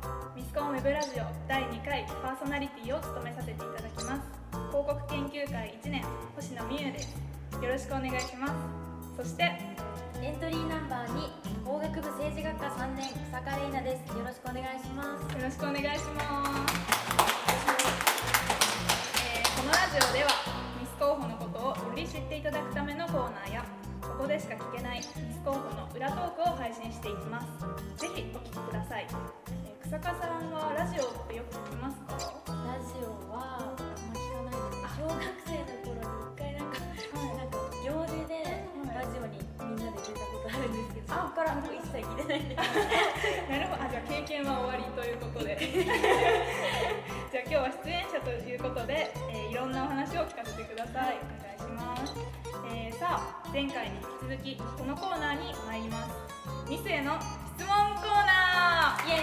ミスコンウェブラジオ第2回パーソナリティを務めさせていただきます。広告研究会1年星野美優です。よろしくお願いします。そしてエントリーナンバー2法学部政治学科3年草加玲奈です。よろしくお願いします。 よろしくお願いします。このラジオではミス候補のことをより知っていただくためのコーナーや、ここでしか聞けないミス候補の裏トークを配信していきます。ぜひお聞きください。草加さんはラジオってよく聞きますか？ ラジオはあんま聞かないです。小学生の頃に1回なんか行事でラジオにみんなで出たことあるんですけど、そこからもう一切聞いてないんです。 なるほど。じゃあ経験は終わりということでじゃあ今日は出演者ということで、いろんなお話を聞かせてください。お願いします。さあ前回に引き続きこのコーナーに参ります。ミスへの質問コーナー。イエ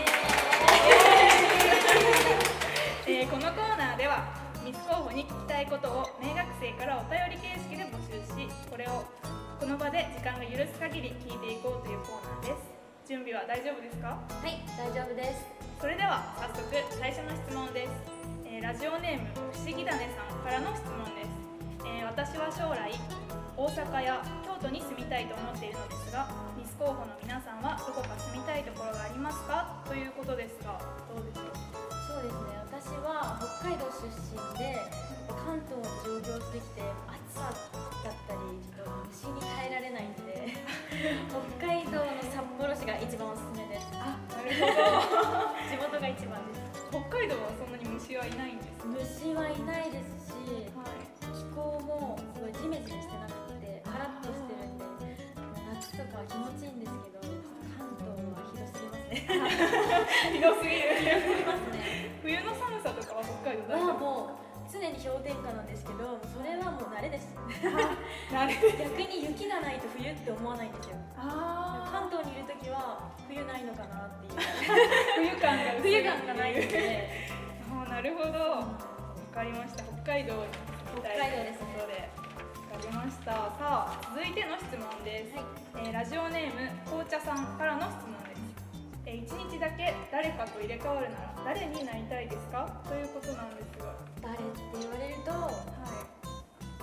ーイこのコーナーではミス候補に聞きたいことを名学生からお便り形式で募集し、これをこの場で時間が許す限り聞いていこうというコーナーです。準備は大丈夫ですか？ はい、大丈夫です。 それでは早速最初の質問です。ラジオネーム不思議だねさんからの質問です。私は将来大阪や京都に住みたいと思っているのですが、ミス候補の皆さんはどこか住みたいところがありますか？ということですが、どうでしょう？ そうですね、私は北海道出身で関東に上京してきて暑さだったりちょっと虫に耐えられないんで北海道の札幌市が一番おすすめです。 あ、なるほど地元が一番です。 北海道はそんなに虫はいないんですか？ 虫はいないですし、 はい、 気候もすごいジメジメしてなくてカラッとしてるんで、夏とかは気持ちいいんですけど、関東はひどすぎますねひどすぎるひどすぎますね。 冬の寒さとかは北海道大丈夫？ もう常に氷点下なんですけど、それはもう慣れです。 慣れ逆に雪がないと冬って思わないんですよ。関東にいるときは冬ないのかなっていう冬感が薄い冬感がないのでなるほど、わかりました。北海道に行きたいということで、わかりました。さあ続いての質問です。はい、ラジオネーム紅茶さんからの質問です。1日だけ誰かと入れ替わるなら誰になりたいですか？ということなんですが、 誰って言われると、 はい、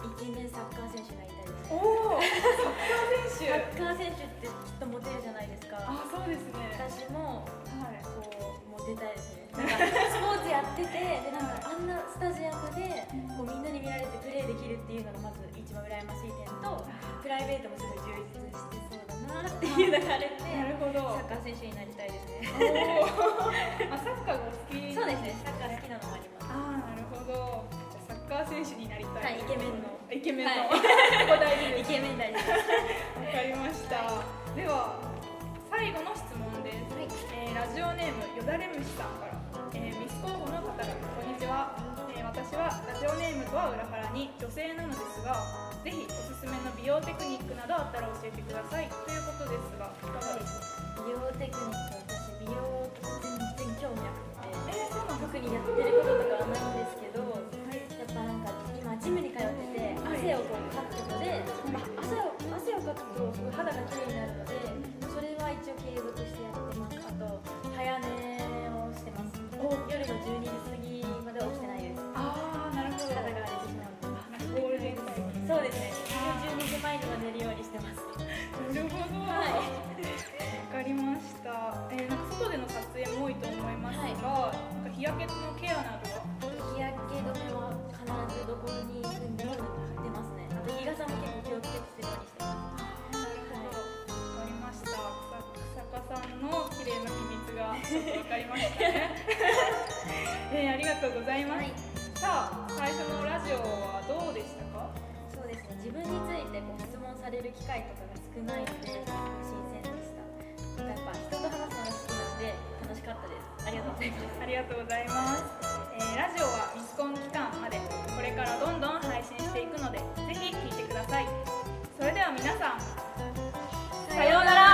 イケメンサッカー選手になりたいです。 おお、サッカー選手。 サッカー選手ってきっとモテるじゃないですか。 あ、そうですね。 私も、 はい、 こうモテたいですね。なんかスポーツやってて、でなんかあんなスタジアムでこうみんなに見られてプレーできるっていうのがまず一番羨ましい点と、プライベートもすごい充実してそうだなっていうのがあるんで、 なるほど。 サッカー選手になりたいですね。 あ、サッカーがお好き？ そうですね、サッカー好きなのもあります。 ああ、なるほど。サッカー選手になりたい。 はい、イケメンの。 イケメンの。 はい、 ここ大事です。 イケメン大事です。 わかりました。では最後の質問です。はい、ラジオネームよだれ虫さんから。ミス候補の方々、こんにちは。私はラジオネームとは裏腹に女性なのですが、ぜひおすすめの美容テクニックなどあったら教えてくださいということですが、いかがでしょうか？ 美容テクニック、私美容全然興味なくて、 そうなん特にやってることとかはないんですけど、やっぱなんか今ジムに通ってて汗をこうかくことで、汗をかくとすごい肌が綺麗になるので、それは一応継続してやってます。あと早寝をしてます。夜の12時過ぎまでは起きてないです。 ああ、なるほど。 体が荒れてしまうので。 ゴールデンタイム。 そうですね。12時前には寝るようにしてます。 なるほど。はい。わかりました。なんか外での撮影も多いと思いますが、なんか日焼けのケアなどは？ 日焼け止めは必ずどこに行くんでも塗ってますね。あと日傘も結構気をつけてするようにしてます。 なるほど。わかりました。草加さんの綺麗な秘密がちょっとわかりましたね。ありがとうございます。はい、さあ最初のラジオはどうでしたか？ そうですね。自分についてこう質問される機会とかが少ないので新鮮でした。やっぱ人と話すのが好きなので楽しかったです。ありがとうございます。 ありがとうございます。ラジオはミスコン期間までこれからどんどん配信していくので、ぜひ聞いてください。それでは皆さん、さようなら。